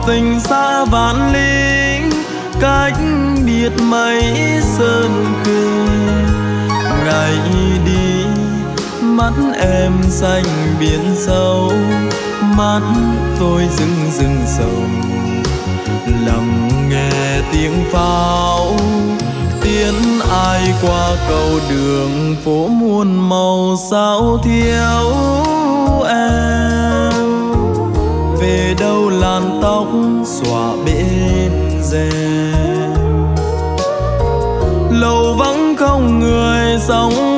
tình xa vạn lý, cách biệt mấy sơn khê. Ngày đi mắt em xanh biển sâu, mắt tôi rưng rưng sầu, lặng nghe tiếng pháo tiến ai qua cầu đường phố muôn màu sao thiếu em. Về đâu làn tóc xõa bên rèm, lầu vắng không người sống